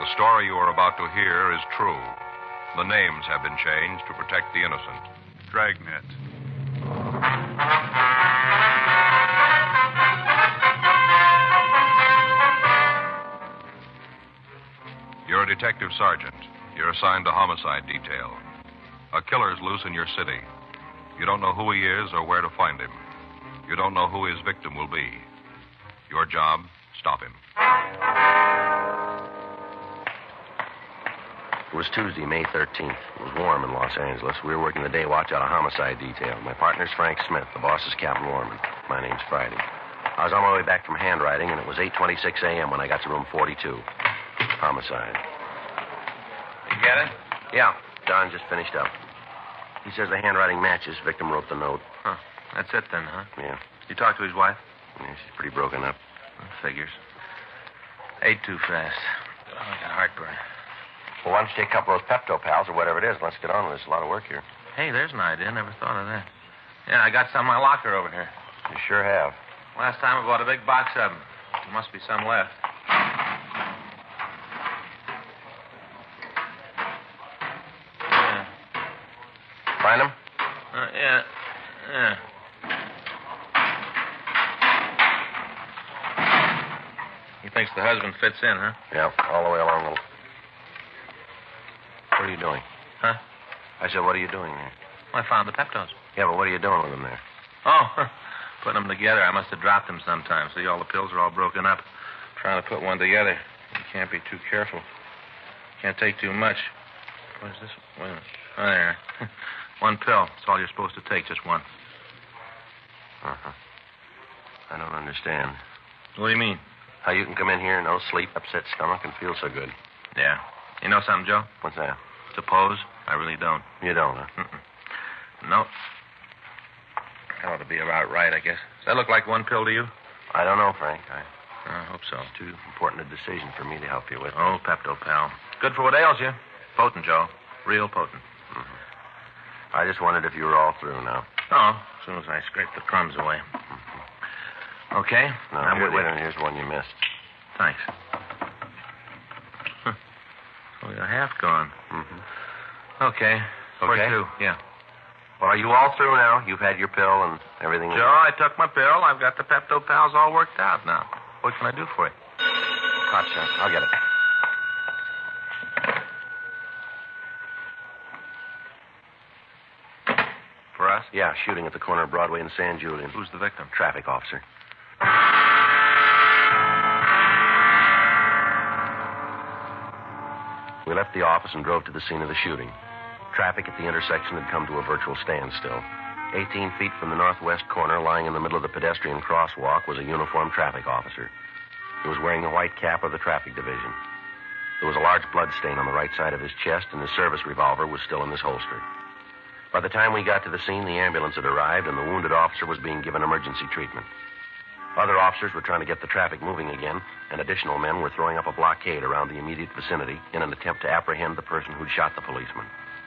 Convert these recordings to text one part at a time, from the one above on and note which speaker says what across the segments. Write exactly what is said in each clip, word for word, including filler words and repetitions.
Speaker 1: The story you are about to hear is true. The names have been changed to protect the innocent.
Speaker 2: Dragnet.
Speaker 1: You're a detective sergeant. You're assigned to homicide detail. A killer's loose in your city. You don't know who he is or where to find him. You don't know who his victim will be. Your job, stop him.
Speaker 3: It was Tuesday, May thirteenth. It was warm in Los Angeles. We were working the day watch out of homicide detail. My partner's Frank Smith. The boss is Captain Lorman. My name's Friday. I was on my way back from handwriting, and it was eight twenty-six a.m. when I got to room forty-two. Homicide.
Speaker 4: You get it?
Speaker 3: Yeah, Don just finished up. He says the handwriting matches. Victim wrote the note.
Speaker 4: Huh. That's it then, huh?
Speaker 3: Yeah.
Speaker 4: You talked to his wife?
Speaker 3: Yeah, she's pretty broken up.
Speaker 4: Figures. Ate too fast. Oh, I got heartburn.
Speaker 3: Well, why don't you take a couple of those Pepto Pals or whatever it is? Let's get on with this. A lot of work here.
Speaker 4: Hey, there's an idea. Never thought of that. Yeah, I got some in my locker over here.
Speaker 3: You sure have.
Speaker 4: Last time I bought a big box of them. There must be some left. Yeah.
Speaker 3: Find them?
Speaker 4: Uh, yeah. Yeah. He thinks the husband fits in, huh?
Speaker 3: Yeah, all the way along the... What are you doing?
Speaker 4: Huh?
Speaker 3: I said, what are you doing there?
Speaker 4: Well, I found the Peptos.
Speaker 3: Yeah, but what are you doing with them there?
Speaker 4: Oh, putting them together. I must have dropped them sometime. See, all the pills are all broken up. Trying to put one together. You can't be too careful. Can't take too much. What is this? Wait a minute. Oh, there. One pill. That's all you're supposed to take, just one.
Speaker 3: Uh-huh. I don't understand.
Speaker 4: What do you mean?
Speaker 3: How you can come in here, no sleep, upset stomach, and feel so good.
Speaker 4: Yeah. You know something, Joe?
Speaker 3: What's that?
Speaker 4: Suppose. I really don't.
Speaker 3: You don't, huh?
Speaker 4: Mm-mm. No. That ought to be about right, I guess. Does that look like one pill to you?
Speaker 3: I don't know, Frank. I...
Speaker 4: I hope so.
Speaker 3: It's too important a decision for me to help you with.
Speaker 4: Oh, Pepto, pal. Good for what ails you. Potent, Joe. Real potent.
Speaker 3: Mm-hmm. I just wondered if you were all through now.
Speaker 4: Oh, as soon as I scrape the crumbs away.
Speaker 3: Mm-hmm.
Speaker 4: Okay.
Speaker 3: No,
Speaker 4: I'm
Speaker 3: here,
Speaker 4: with you.
Speaker 3: wait, here's one you missed.
Speaker 4: Thanks. Huh. Oh, you're half gone.
Speaker 3: Mm-hmm.
Speaker 4: Okay. Where
Speaker 3: Okay.
Speaker 4: to? Yeah.
Speaker 3: Well, are you all through now? You've had your pill and everything?
Speaker 4: Joe, I took my pill. I've got the Pepto Pals all worked out now. What can I do for you?
Speaker 3: Hot shot. I'll get it.
Speaker 4: For us?
Speaker 3: Yeah, shooting at the corner of Broadway and San Julian.
Speaker 4: Who's the victim?
Speaker 3: Traffic officer. We left the office and drove to the scene of the shooting. Traffic at the intersection had come to a virtual standstill. Eighteen feet from the northwest corner, lying in the middle of the pedestrian crosswalk, was a uniformed traffic officer. He was wearing the white cap of the traffic division. There was a large blood stain on the right side of his chest, and his service revolver was still in his holster. By the time we got to the scene, the ambulance had arrived, and the wounded officer was being given emergency treatment. Other officers were trying to get the traffic moving again, and additional men were throwing up a blockade around the immediate vicinity in an attempt to apprehend the person who'd shot the policeman.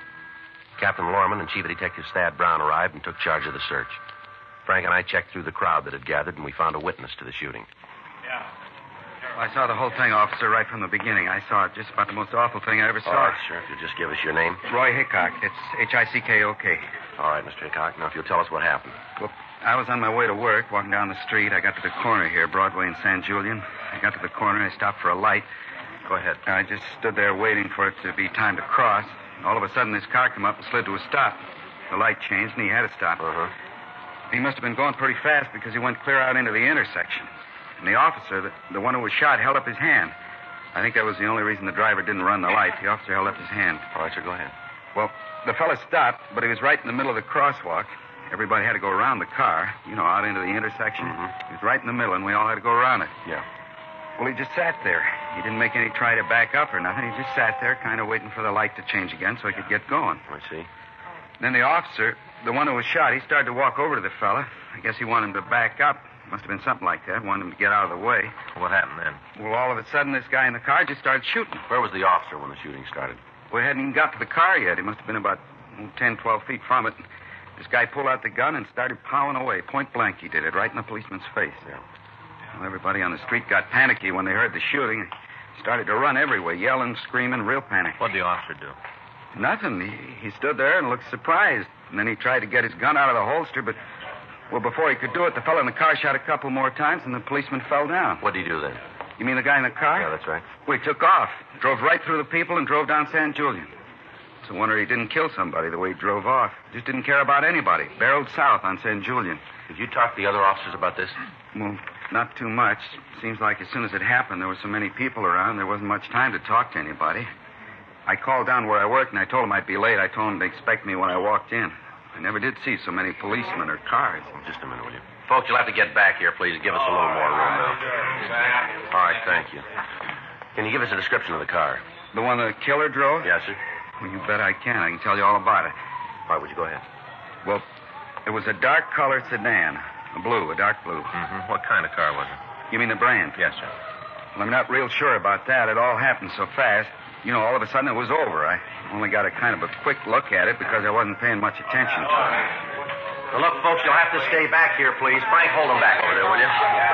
Speaker 3: Captain Lorman and Chief Detective Thad Brown arrived and took charge of the search. Frank and I checked through the crowd that had gathered, and we found a witness to the shooting.
Speaker 2: Yeah. Well, I saw the whole thing, officer, right from the beginning. I saw it just about the most awful thing I ever saw.
Speaker 3: All right, sure. If you'll just give us your name.
Speaker 2: Roy Hickok. It's H I C K O K.
Speaker 3: All right, Mister Hickok. Now, if you'll tell us what happened.
Speaker 2: Well, I was on my way to work, walking down the street. I got to the corner here, Broadway and San Julian. I got to the corner. I stopped for a light.
Speaker 4: Go ahead.
Speaker 2: I just stood there waiting for it to be time to cross. All of a sudden, this car came up and slid to a stop. The light changed, and he had to stop.
Speaker 3: Uh-huh.
Speaker 2: He must have been going pretty fast because he went clear out into the intersection. And the officer, the, the one who was shot, held up his hand. I think that was the only reason the driver didn't run the light. The officer held up his hand.
Speaker 3: All right, sir, go ahead.
Speaker 2: Well, the fella stopped, but he was right in the middle of the crosswalk. Everybody had to go around the car, you know, out into the intersection.
Speaker 3: Mm-hmm.
Speaker 2: He was right in the middle, and we all had to go around it.
Speaker 3: Yeah.
Speaker 2: Well, he just sat there. He didn't make any try to back up or nothing. He just sat there, kind of waiting for the light to change again so he could get going.
Speaker 3: I see.
Speaker 2: Then the officer, the one who was shot, he started to walk over to the fella. I guess he wanted him to back up. Must have been something like that. Wanted him to get out of the way.
Speaker 4: What happened then?
Speaker 2: Well, all of a sudden, this guy in the car just started shooting.
Speaker 3: Where was the officer when the shooting started?
Speaker 2: We hadn't even got to the car yet. He must have been about oh, ten, twelve feet from it. This guy pulled out the gun and started plowing away. Point blank, he did it, right in the policeman's face.
Speaker 3: Yeah.
Speaker 2: Well, everybody on the street got panicky when they heard the shooting. Started to run everywhere, yelling, screaming, real panic.
Speaker 4: What'd the officer do?
Speaker 2: Nothing. He, he stood there and looked surprised. And then he tried to get his gun out of the holster, but, well, before he could do it, the fellow in the car shot a couple more times, and the policeman fell down.
Speaker 3: What'd he do then?
Speaker 2: You mean the guy in the car?
Speaker 3: Yeah, that's right.
Speaker 2: Well, he took off, drove right through the people, and drove down San Julian. It's a wonder he didn't kill somebody the way he drove off. Just didn't care about anybody. Barreled south on San Julian.
Speaker 3: Did you talk to the other officers about this?
Speaker 2: Well, not too much. Seems like as soon as it happened, there were so many people around, there wasn't much time to talk to anybody. I called down where I worked, and I told them I'd be late. I told them to expect me when I walked in. I never did see so many policemen or cars.
Speaker 3: Just a minute, will you? Folks, you'll have to get back here, please. Give us a little more room now. All right, thank you. Can you give us a description of the car?
Speaker 2: The one the killer drove?
Speaker 3: Yes, sir.
Speaker 2: Well, you bet I can. I can tell you all about it.
Speaker 3: All right, would you go ahead?
Speaker 2: Well, it was a dark-colored sedan. A blue, a dark blue.
Speaker 4: Mm-hmm. What kind of car was it?
Speaker 2: You mean the brand?
Speaker 4: Yes, sir.
Speaker 2: Well, I'm not real sure about that. It all happened so fast. You know, all of a sudden it was over. I only got a kind of a quick look at it because I wasn't paying much attention to it.
Speaker 3: Well, look, folks, you'll have to stay back here, please. Frank, hold them back over there, will you?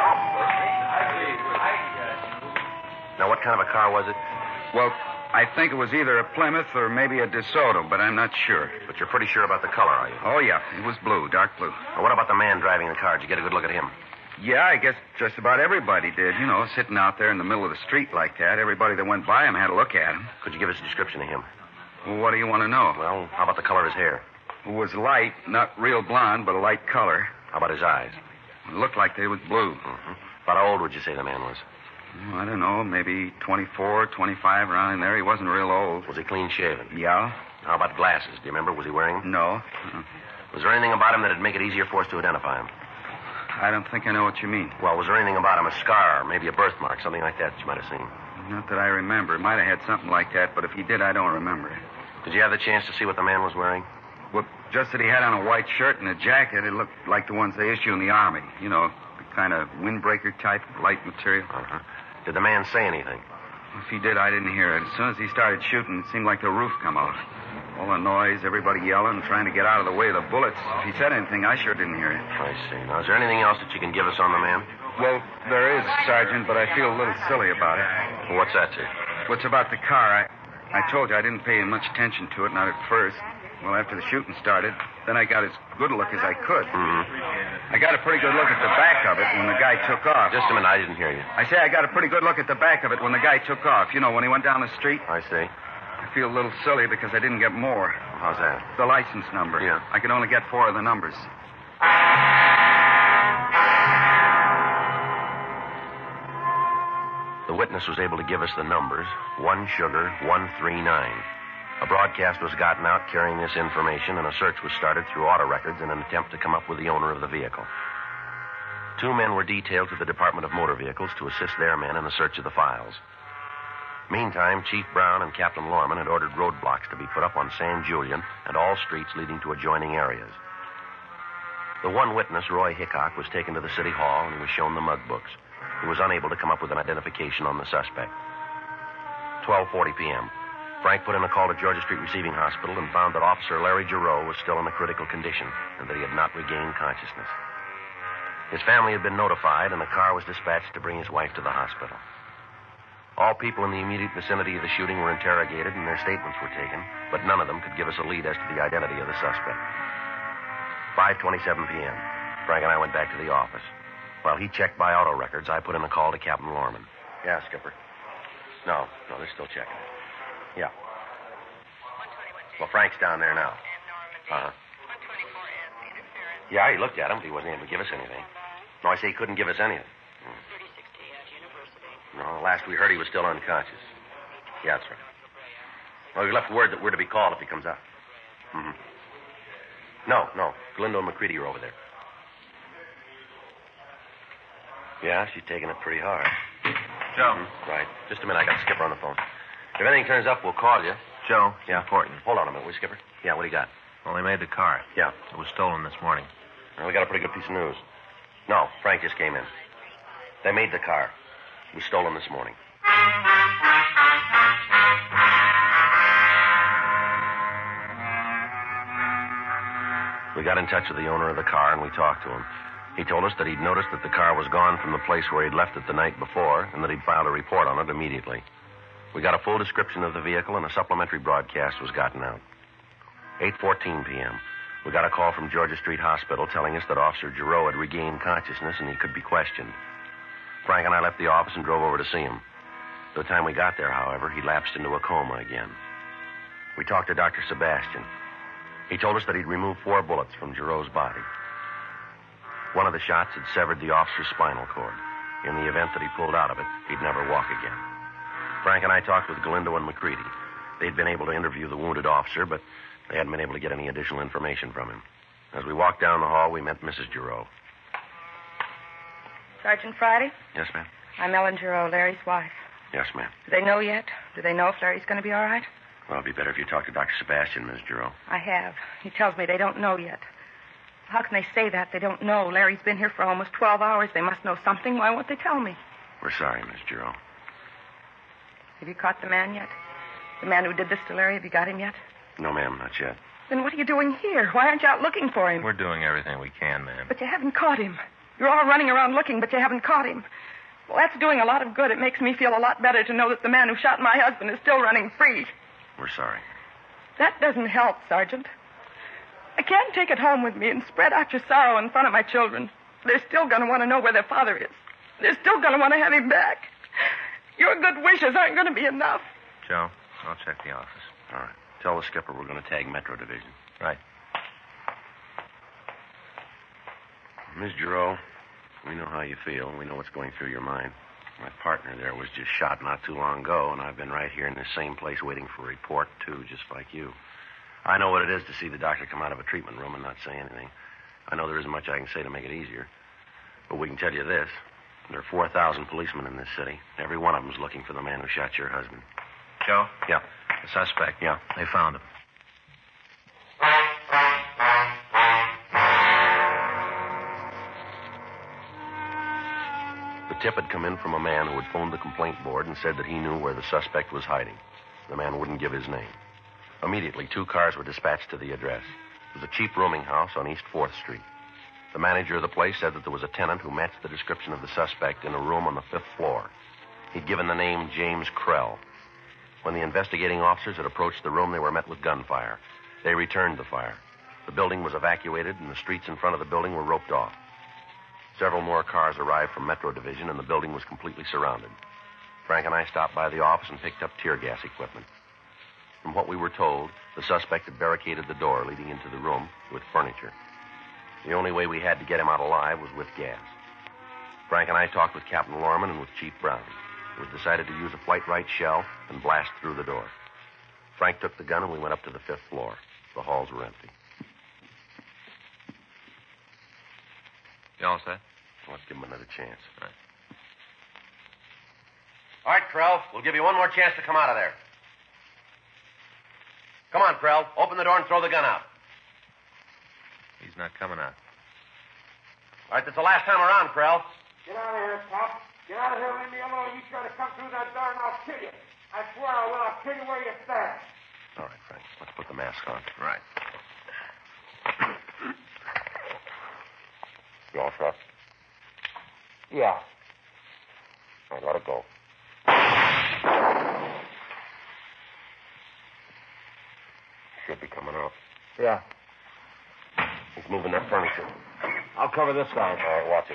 Speaker 3: Now, what kind of a car was it?
Speaker 2: Well, I think it was either a Plymouth or maybe a DeSoto, but I'm not sure.
Speaker 3: But you're pretty sure about the color, are you?
Speaker 2: Oh, yeah. It was blue, dark blue.
Speaker 3: Well, what about the man driving the car? Did you get a good look at him?
Speaker 2: Yeah, I guess just about everybody did. You know, sitting out there in the middle of the street like that. Everybody that went by him had a look at him.
Speaker 3: Could you give us a description of him?
Speaker 2: Well, what do you want to know?
Speaker 3: Well, how about the color of his hair?
Speaker 2: It was light, not real blonde, but a light color.
Speaker 3: How about his eyes?
Speaker 2: It looked like they was blue.
Speaker 3: Mm-hmm. About how old would you say the man was?
Speaker 2: Oh, I don't know, maybe twenty-four, twenty-five, around in there. He wasn't real old.
Speaker 3: Was he clean-shaven?
Speaker 2: Yeah.
Speaker 3: How about glasses? Do you remember? Was he wearing them?
Speaker 2: No. Uh-uh.
Speaker 3: Was there anything about him that'd make it easier for us to identify him?
Speaker 2: I don't think I know what you mean.
Speaker 3: Well, was there anything about him, a scar, maybe a birthmark, something like that that you might have seen?
Speaker 2: Not that I remember. Might have had something like that, but if he did, I don't remember.
Speaker 3: Did you have the chance to see what the man was wearing?
Speaker 2: Well, just that he had on a white shirt and a jacket. It looked like the ones they issue in the Army. You know, the kind of windbreaker type, light material.
Speaker 3: Uh-huh. Did the man say anything?
Speaker 2: If he did, I didn't hear it. As soon as he started shooting, it seemed like the roof come off. All the noise, everybody yelling, trying to get out of the way of the bullets. If he said anything, I sure didn't hear it.
Speaker 3: I see. Now, is there anything else that you can give us on the man?
Speaker 2: Well, there is, Sergeant, but I feel a little silly about it.
Speaker 3: Well, what's that, sir?
Speaker 2: What's about the car? I, I told you I didn't pay much attention to it, not at first. Well, after the shooting started, then I got as good a look as I could.
Speaker 3: Mm-hmm.
Speaker 2: I got a pretty good look at the back of it when the guy took off.
Speaker 3: Just a minute, I didn't hear you.
Speaker 2: I say I got a pretty good look at the back of it when the guy took off. You know, when he went down the street.
Speaker 3: I see.
Speaker 2: I feel a little silly because I didn't get more.
Speaker 3: How's that?
Speaker 2: The license number.
Speaker 3: Yeah.
Speaker 2: I could only get four of the numbers.
Speaker 3: The witness was able to give us the numbers, one sugar, one three nine. A broadcast was gotten out carrying this information, and a search was started through auto records in an attempt to come up with the owner of the vehicle. Two men were detailed to the Department of Motor Vehicles to assist their men in the search of the files. Meantime, Chief Brown and Captain Lorman had ordered roadblocks to be put up on San Julian and all streets leading to adjoining areas. The one witness, Roy Hickok, was taken to the city hall and he was shown the mug books. He was unable to come up with an identification on the suspect. twelve forty p.m. Frank put in a call to Georgia Street Receiving Hospital and found that Officer Larry Giroux was still in a critical condition and that he had not regained consciousness. His family had been notified, and a car was dispatched to bring his wife to the hospital. All people in the immediate vicinity of the shooting were interrogated, and their statements were taken, but none of them could give us a lead as to the identity of the suspect. five twenty-seven p.m. Frank and I went back to the office. While he checked by auto records, I put in a call to Captain Lorman. Yeah, Skipper. No, no, they're still checking. Yeah. Well, Frank's down there now. Uh-huh. Yeah, he looked at him, but he wasn't able to give us anything. No, I say he couldn't give us anything. No, last we heard he was still unconscious. Yeah, that's right. Well, we left word that we're to be called if he comes out. Mm-hmm. No, no. Galindo and McCready are over there. Yeah, she's taking it pretty hard.
Speaker 4: Joe.
Speaker 3: Mm-hmm. Right. Just a minute. I got Skipper on the phone. If anything turns up, we'll call you.
Speaker 4: Joe, it's
Speaker 3: Yeah.
Speaker 4: important.
Speaker 3: Hold on a minute, will you, Skipper? Yeah, what do you got?
Speaker 4: Well, they made the car.
Speaker 3: Yeah.
Speaker 4: It was stolen this morning.
Speaker 3: Well, we got a pretty good piece of news. No, Frank just came in. They made the car. It was stolen this morning. We got in touch with the owner of the car, and we talked to him. He told us that he'd noticed that the car was gone from the place where he'd left it the night before, and that he'd filed a report on it immediately. We got a full description of the vehicle, and a supplementary broadcast was gotten out. eight fourteen p.m. We got a call from Georgia Street Hospital telling us that Officer Giroux had regained consciousness and he could be questioned. Frank and I left the office and drove over to see him. By the time we got there, however, he lapsed into a coma again. We talked to Doctor Sebastian. He told us that he'd removed four bullets from Giroux's body. One of the shots had severed the officer's spinal cord. In the event that he pulled out of it, he'd never walk again. Frank and I talked with Galindo and McCready. They'd been able to interview the wounded officer, but they hadn't been able to get any additional information from him. As we walked down the hall, we met Missus Giroux.
Speaker 5: Sergeant Friday?
Speaker 3: Yes, ma'am?
Speaker 5: I'm Ellen Giroux, Larry's wife.
Speaker 3: Yes, ma'am.
Speaker 5: Do they know yet? Do they know if Larry's going to be all right?
Speaker 3: Well, it'd be better if you talked to Doctor Sebastian, Miss Giroux.
Speaker 5: I have. He tells me they don't know yet. How can they say that? They don't know. Larry's been here for almost twelve hours. They must know something. Why won't they tell me?
Speaker 3: We're sorry, Miss Giroux.
Speaker 5: Have you caught the man yet? The man who did this to Larry, have you got him yet?
Speaker 3: No, ma'am, not yet.
Speaker 5: Then what are you doing here? Why aren't you out looking for him?
Speaker 4: We're doing everything we can, ma'am.
Speaker 5: But you haven't caught him. You're all running around looking, but you haven't caught him. Well, that's doing a lot of good. It makes me feel a lot better to know that the man who shot my husband is still running free.
Speaker 3: We're sorry.
Speaker 5: That doesn't help, Sergeant. I can't take it home with me and spread out your sorrow in front of my children. They're still going to want to know where their father is. They're still going to want to have him back. Your good wishes aren't going to be enough.
Speaker 4: Joe, I'll check the office.
Speaker 3: All right. Tell the skipper we're going to tag Metro Division.
Speaker 4: Right.
Speaker 3: Miss Giroux, we know how you feel. We know what's going through your mind. My partner there was just shot not too long ago, and I've been right here in this same place waiting for a report, too, just like you. I know what it is to see the doctor come out of a treatment room and not say anything. I know there isn't much I can say to make it easier. But we can tell you this. There are four thousand policemen in this city. Every one of them's looking for the man who shot your husband.
Speaker 4: Joe?
Speaker 3: Yeah.
Speaker 4: The suspect?
Speaker 3: Yeah.
Speaker 4: They found him.
Speaker 3: The tip had come in from a man who had phoned the complaint board and said that he knew where the suspect was hiding. The man wouldn't give his name. Immediately, two cars were dispatched to the address. It was a cheap rooming house on East fourth Street. The manager of the place said that there was a tenant who matched the description of the suspect in a room on the fifth floor. He'd given the name James Krell. When the investigating officers had approached the room, they were met with gunfire. They returned the fire. The building was evacuated, and the streets in front of the building were roped off. Several more cars arrived from Metro Division, and the building was completely surrounded. Frank and I stopped by the office and picked up tear gas equipment. From what we were told, the suspect had barricaded the door leading into the room with furniture. The only way we had to get him out alive was with gas. Frank and I talked with Captain Lorman and with Chief Brown. It was decided to use a Flight Right shell and blast through the door. Frank took the gun and we went up to the fifth floor. The halls were empty.
Speaker 4: You all set?
Speaker 3: Let's give him another chance.
Speaker 4: All right.
Speaker 3: All right, Krell. We'll give you one more chance to come out of there. Come on, Krell. Open the door and throw the gun out.
Speaker 4: He's not coming out.
Speaker 3: All right, that's the last time around, Krell.
Speaker 6: Get out of here, Pop. Get out of here. Leave me alone. You try to come through that door and I'll kill you. I swear I will. I'll kill you where you stand.
Speaker 3: All right, Frank. Let's put the mask on.
Speaker 4: Right.
Speaker 3: You all set?
Speaker 6: Yeah.
Speaker 3: All right, let it go. Should be coming out.
Speaker 6: Yeah.
Speaker 3: He's moving that furniture.
Speaker 6: I'll cover this side.
Speaker 3: All right, watch it.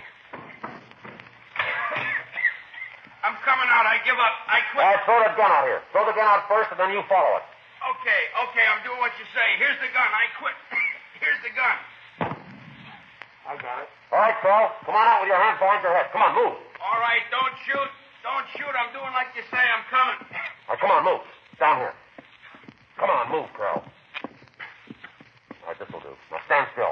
Speaker 6: I'm coming out. I give up. I quit.
Speaker 3: All right, throw that gun out here. Throw the gun out first, and then you follow it.
Speaker 6: Okay, okay. I'm doing what you say. Here's the gun. I quit. Here's the gun. I got it.
Speaker 3: All right, Krell. Come on out with your hands behind your head. Come on, move.
Speaker 6: All right, don't shoot. Don't shoot. I'm doing like you say. I'm coming.
Speaker 3: All right, come on, move. Down here. Come on, move, Krell. All right, this'll do. Now stand still.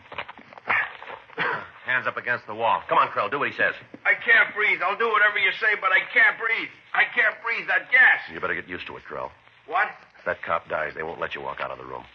Speaker 3: Hands up against the wall. Come on, Krell. Do what he says.
Speaker 6: I can't breathe. I'll do whatever you say, but I can't breathe. I can't breathe. That gas.
Speaker 3: You better get used to it, Krell.
Speaker 6: What?
Speaker 3: If that cop dies, they won't let you walk out of the room.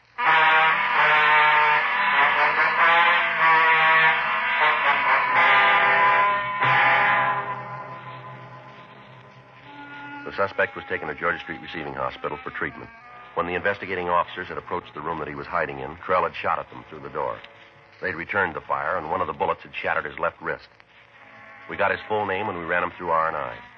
Speaker 3: The suspect was taken to Georgia Street Receiving Hospital for treatment. When the investigating officers had approached the room that he was hiding in, Krell had shot at them through the door. They'd returned the fire, and one of the bullets had shattered his left wrist. We got his full name, and we ran him through R and I.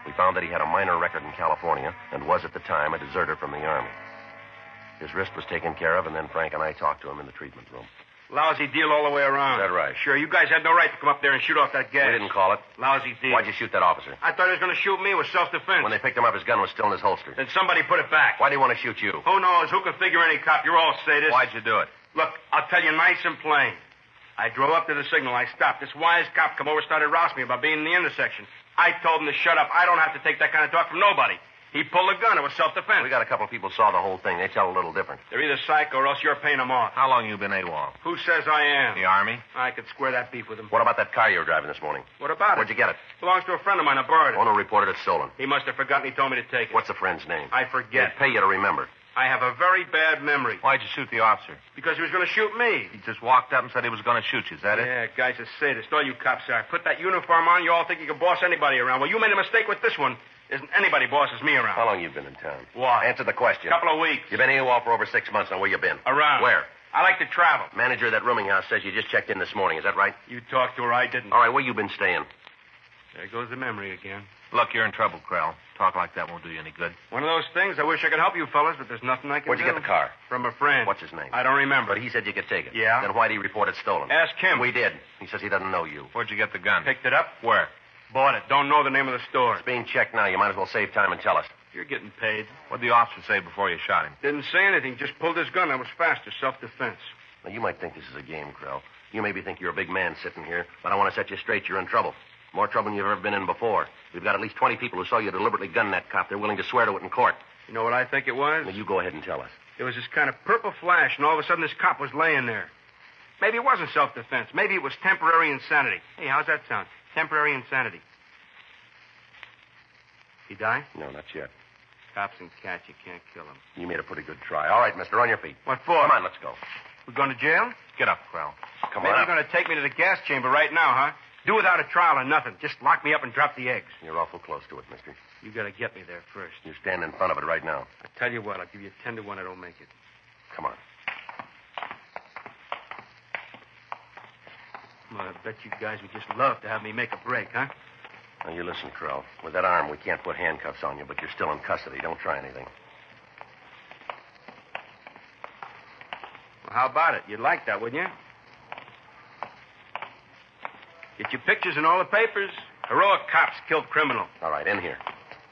Speaker 3: We found that he had a minor record in California and was at the time a deserter from the Army. His wrist was taken care of, and then Frank and I talked to him in the treatment room.
Speaker 6: Lousy deal all the way around.
Speaker 3: Is that right?
Speaker 6: Sure, you guys had no right to come up there and shoot off that gas.
Speaker 3: We didn't call it.
Speaker 6: Lousy deal.
Speaker 3: Why'd you shoot that officer?
Speaker 6: I thought he was going to shoot me. It was self-defense.
Speaker 3: When they picked him up, his gun was still in his holster.
Speaker 6: Then somebody put it back.
Speaker 3: Why'd he want to shoot you?
Speaker 6: Who knows? Who can figure any cop? You're all sadists.
Speaker 3: Why'd you do it?
Speaker 6: Look, I'll tell you nice and plain. I drove up to the signal. I stopped. This wise cop come over and started rousing me about being in the intersection. I told him to shut up. I don't have to take that kind of talk from nobody. He pulled a gun. It was self-defense.
Speaker 3: We got a couple of people saw the whole thing. They tell a little different.
Speaker 6: They're either psycho or else you're paying them off.
Speaker 4: How long you been AWOL?
Speaker 6: Who says I am?
Speaker 4: The Army?
Speaker 6: I could square that beef with him.
Speaker 3: What about that car you were driving this morning?
Speaker 6: What about it?
Speaker 3: Where'd you get it?
Speaker 6: Belongs to a friend of mine. I borrowed it.
Speaker 3: Owner reported it stolen.
Speaker 6: He must have forgotten. He told me to take it.
Speaker 3: What's the friend's name?
Speaker 6: I forget.
Speaker 3: They'd pay you to remember.
Speaker 6: I have a very bad memory.
Speaker 4: Why'd you shoot the officer?
Speaker 6: Because he was going to shoot me.
Speaker 4: He just walked up and said he was going to shoot you. Is that it?
Speaker 6: Yeah, guy's a sadist. All you cops are. Put that uniform on, you all think you can boss anybody around. Well, you made a mistake with this one. Isn't anybody bosses me around.
Speaker 3: How long you been in town?
Speaker 6: What?
Speaker 3: Answer the question.
Speaker 6: Couple of weeks.
Speaker 3: You've been AWOL for over six months now. Where you been?
Speaker 6: Around.
Speaker 3: Where?
Speaker 6: I like to travel.
Speaker 3: Manager of that rooming house says you just checked in this morning. Is that right?
Speaker 6: You talked to her. I didn't.
Speaker 3: All right, where you been staying?
Speaker 6: There goes the memory again.
Speaker 4: Look, you're in trouble, Krell. Talk like that won't do you any good.
Speaker 6: One of those things. I wish I could help you fellas, but there's nothing I can
Speaker 3: Where'd you
Speaker 6: do.
Speaker 3: get the car?
Speaker 6: From a friend.
Speaker 3: What's his name?
Speaker 6: I don't remember.
Speaker 3: But he said you could take it.
Speaker 6: Yeah?
Speaker 3: Then why'd he report it stolen?
Speaker 6: Ask him.
Speaker 3: We did. He says he doesn't know you.
Speaker 4: Where'd you get the gun?
Speaker 6: Picked it up.
Speaker 4: Where?
Speaker 6: Bought it. Don't know the name of the store.
Speaker 3: It's being checked now. You might as well save time and tell us.
Speaker 6: You're getting paid.
Speaker 4: What'd the officer say before you shot him?
Speaker 6: Didn't say anything. Just pulled his gun. I was faster. Self-defense.
Speaker 3: Now, you might think this is a game, Krell. You maybe think you're a big man sitting here, but I want to set you straight. You're in trouble. More trouble than you've ever been in before. We've got at least twenty people who saw you deliberately gun that cop. They're willing to swear to it in court.
Speaker 6: You know what I think it was?
Speaker 3: Now, you go ahead and tell us.
Speaker 6: There was this kind of purple flash, and all of a sudden this cop was laying there. Maybe it wasn't self-defense. Maybe it was temporary insanity. Hey, how's that sound? Temporary insanity. He die?
Speaker 3: No, not yet.
Speaker 6: Cops and cats, you can't kill them.
Speaker 3: You made a pretty good try. All right, mister, on your feet.
Speaker 6: What for?
Speaker 3: Come on, let's go.
Speaker 6: We're going to jail?
Speaker 4: Get up, Krell.
Speaker 3: Come
Speaker 6: Maybe
Speaker 3: on
Speaker 6: you're
Speaker 3: up.
Speaker 6: going to take me to the gas chamber right now, huh? Do without a trial or nothing. Just lock me up and drop the eggs.
Speaker 3: You're awful close to it, mister.
Speaker 6: You got to get me there first.
Speaker 3: You stand in front of it right now.
Speaker 6: I tell you what, I'll give you ten to one I don't make it.
Speaker 3: Come on.
Speaker 6: Well, I bet you guys would just love to have me make a break, huh?
Speaker 3: Now, you listen, Krell. With that arm, we can't put handcuffs on you, but you're still in custody. Don't try anything.
Speaker 6: Well, how about it? You'd like that, wouldn't you? Get your pictures in all the papers. Heroic cops killed criminal.
Speaker 3: All right, in here.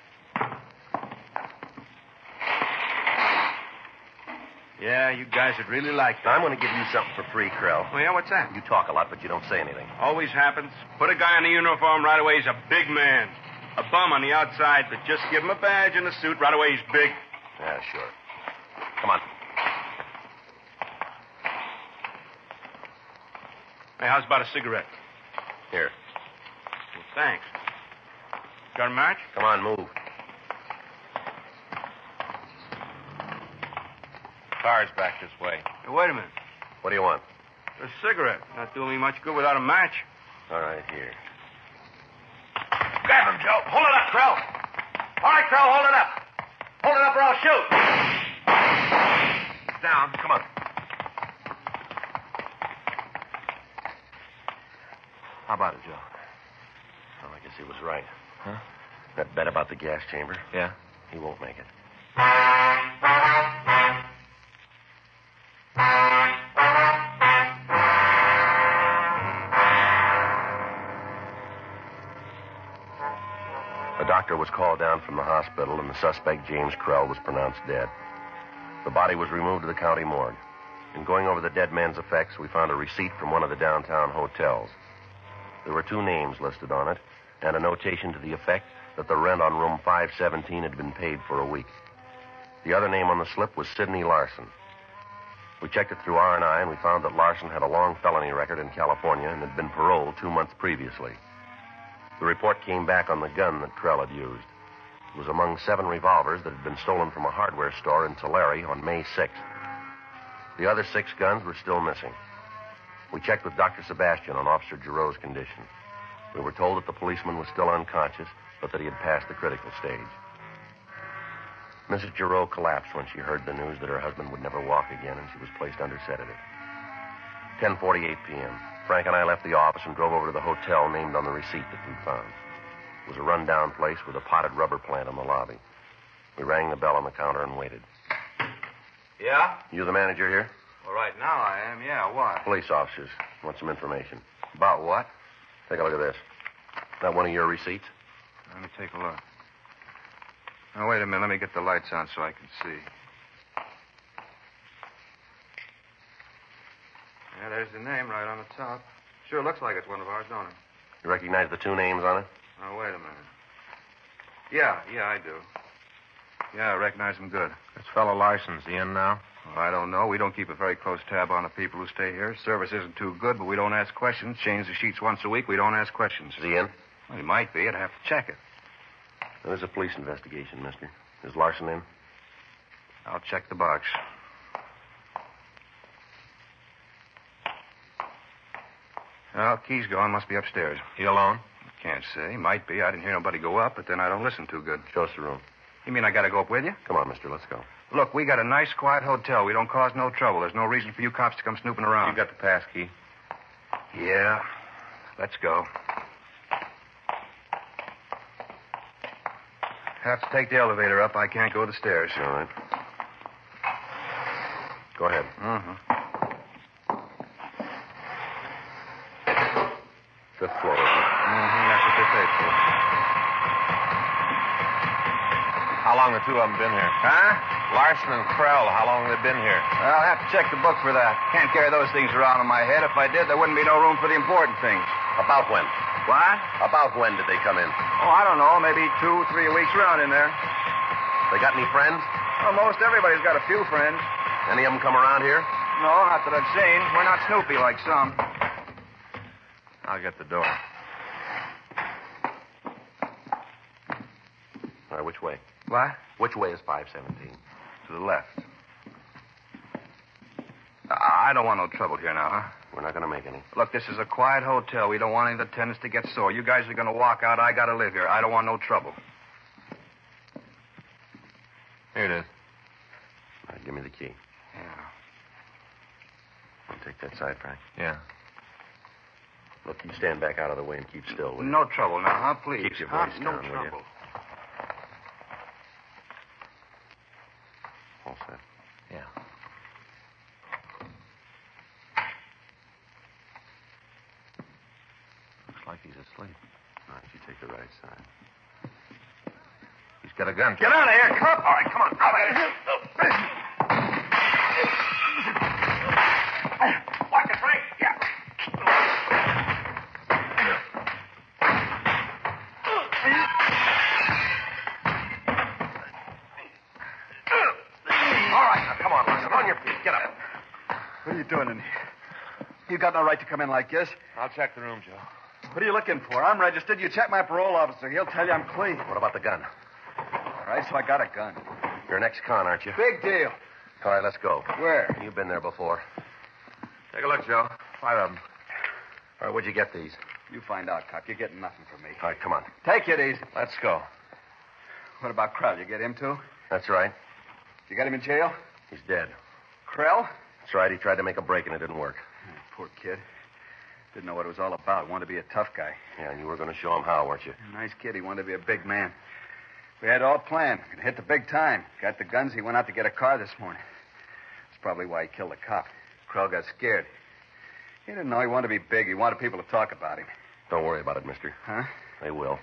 Speaker 6: Yeah, you guys would really like
Speaker 3: Now,
Speaker 6: that.
Speaker 3: I'm going to give you something for free, Krell.
Speaker 6: Oh, yeah, what's that?
Speaker 3: You talk a lot, but you don't say anything.
Speaker 6: Always happens. Put a guy in a uniform right away, he's a big man. A bum on the outside, but just give him a badge and a suit, right away he's big.
Speaker 3: Yeah, sure. Come on.
Speaker 6: Hey, how's about a cigarette?
Speaker 3: Here.
Speaker 6: Well, thanks. Got a match?
Speaker 3: Come on, move.
Speaker 4: Car's back this way.
Speaker 6: Hey, wait a minute.
Speaker 3: What do you want?
Speaker 6: A cigarette. Not doing me much good without a match.
Speaker 3: All right, here.
Speaker 6: Grab him, Joe. Hold it up, Krell. All right, Krell, hold it up. Hold it up or I'll shoot.
Speaker 3: Down. Come on.
Speaker 4: How about it, Joe?
Speaker 3: Oh, I guess he was right.
Speaker 4: Huh?
Speaker 3: That bet about the gas chamber,
Speaker 4: Yeah?
Speaker 3: he won't make it. A doctor was called down from the hospital, and the suspect, James Krell, was pronounced dead. The body was removed to the county morgue. In going over the dead man's effects, we found a receipt from one of the downtown hotels. There were two names listed on it, and a notation to the effect that the rent on room five seventeen had been paid for a week. The other name on the slip was Sidney Larson. We checked it through R and I, and we found that Larson had a long felony record in California and had been paroled two months previously. The report came back on the gun that Krell had used. It was among seven revolvers that had been stolen from a hardware store in Tulare on May sixth. The other six guns were still missing. We checked with Doctor Sebastian on Officer Giroux's condition. We were told that the policeman was still unconscious, but that he had passed the critical stage. Missus Giroux collapsed when she heard the news that her husband would never walk again, and she was placed under sedative. ten forty-eight p.m. Frank and I left the office and drove over to the hotel named on the receipt that we found. It was a run-down place with a potted rubber plant in the lobby. We rang the bell on the counter and waited.
Speaker 2: Yeah?
Speaker 3: You the manager here?
Speaker 2: Well, right now I am, yeah. Why?
Speaker 3: Police officers. Want some information.
Speaker 2: About what?
Speaker 3: Take a look at this. That one of your receipts?
Speaker 2: Let me take a look. Now, wait a minute. Let me get the lights on so I can see. Yeah, there's the name right on the top. Sure looks like it's one of ours, don't it?
Speaker 3: You recognize the two names on it?
Speaker 2: Now, wait a minute. Yeah, yeah, I do. Yeah, I recognize him good.
Speaker 4: This fellow Larson's he in now?
Speaker 2: Well, I don't know. We don't keep a very close tab on the people who stay here. Service isn't too good, but we don't ask questions. Change the sheets once a week. We don't ask questions.
Speaker 3: Is he in?
Speaker 2: Well, he might be. I'd have to check it.
Speaker 3: There's a police investigation, mister. Is Larson in?
Speaker 2: I'll check the box. Well, key's gone. Must be upstairs.
Speaker 4: He alone?
Speaker 2: Can't say. Might be. I didn't hear nobody go up, but then I don't listen too good.
Speaker 3: Show us the room.
Speaker 2: You mean I gotta go up with you?
Speaker 3: Come on, mister. Let's go.
Speaker 2: Look, we got a nice, quiet hotel. We don't cause no trouble. There's no reason for you cops to come snooping around.
Speaker 4: You got the pass key?
Speaker 2: Yeah. Let's go. Have to take the elevator up. I can't go the stairs.
Speaker 3: All right. Go ahead.
Speaker 2: Mm-hmm.
Speaker 3: Fifth floor, isn't it?
Speaker 2: Mm-hmm. That's what they say, for.
Speaker 4: How long the two of them been here?
Speaker 2: Huh?
Speaker 4: Larson and Krell, how long have they been here?
Speaker 2: Well, I'll have to check the book for that. Can't carry those things around in my head. If I did, there wouldn't be no room for the important things.
Speaker 3: About when?
Speaker 2: What?
Speaker 3: About when did they come in?
Speaker 2: Oh, I don't know. Maybe two, three weeks around in there.
Speaker 3: They got any friends?
Speaker 2: Well, most everybody's got a few friends.
Speaker 3: Any of them come around here?
Speaker 2: No, not that I've seen. We're not Snoopy like some.
Speaker 4: I'll get the door.
Speaker 3: All right, which way?
Speaker 2: What?
Speaker 3: Which way is five seventeen?
Speaker 2: To the left. I don't want no trouble here now, huh?
Speaker 3: We're not going to make any.
Speaker 2: Look, this is a quiet hotel. We don't want any of the tenants to get sore. You guys are going to walk out. I got to live here. I don't want no trouble.
Speaker 4: Here it is.
Speaker 3: All right, give me the key.
Speaker 2: Yeah.
Speaker 3: I'll take that side, Frank.
Speaker 4: Yeah.
Speaker 3: Look, you stand back out of the way and keep still, will you?
Speaker 2: No trouble now, huh? Please.
Speaker 3: Keep your
Speaker 2: Huh?
Speaker 3: voice
Speaker 2: No
Speaker 3: down, will you?
Speaker 2: trouble.
Speaker 3: All set.
Speaker 4: Yeah. Looks like he's asleep.
Speaker 3: All right, you take the right side.
Speaker 4: He's got a gun.
Speaker 2: Get out of here. Come on. All right, come on. Out of here. Watch it, Frank. Yeah.
Speaker 3: All right, now, come on, Larson. On your feet. Get up.
Speaker 7: What are you doing in here? You got no right to come in like this.
Speaker 4: I'll check the room, Joe.
Speaker 7: What are you looking for? I'm registered. You check my parole officer. He'll tell you I'm clean.
Speaker 3: What about the gun?
Speaker 7: All right, so I got a gun.
Speaker 3: You're an ex-con, aren't you?
Speaker 7: Big deal.
Speaker 3: All right, let's go.
Speaker 7: Where?
Speaker 3: You've been there before.
Speaker 4: Take a look, Joe. Five of them.
Speaker 3: All right, where'd you get these?
Speaker 7: You find out, cop. You're getting nothing from me.
Speaker 3: All right, come on.
Speaker 7: Take it easy.
Speaker 4: Let's go.
Speaker 7: What about Krell? You get him, too?
Speaker 3: That's right.
Speaker 7: You got him in jail?
Speaker 3: He's dead.
Speaker 7: Krell?
Speaker 3: That's right. He tried to make a break and it didn't work.
Speaker 7: Oh, poor kid. Didn't know what it was all about. Wanted to be a tough guy.
Speaker 3: Yeah, and you were going to show him how, weren't you?
Speaker 7: Nice kid. He wanted to be a big man. We had it all planned. We're gonna hit the big time. Got the guns. He went out to get a car this morning. That's probably why he killed the cop. Krell got scared. He didn't know he wanted to be big. He wanted people to talk about him.
Speaker 3: Don't worry about it, mister.
Speaker 7: Huh?
Speaker 3: They will.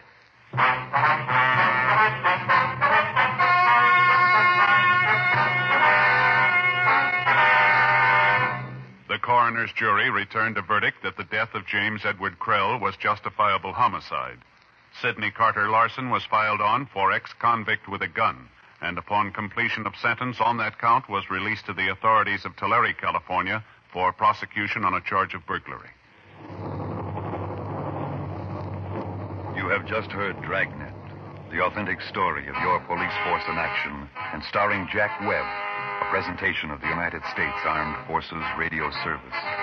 Speaker 8: The coroner's jury returned a verdict that the death of James Edward Krell was justifiable homicide. Sidney Carter Larson was filed on for ex-convict with a gun, and upon completion of sentence on that count was released to the authorities of Tulare, California, for prosecution on a charge of burglary.
Speaker 9: You have just heard Dragnet, the authentic story of your police force in action, and starring Jack Webb, a presentation of the United States Armed Forces Radio Service.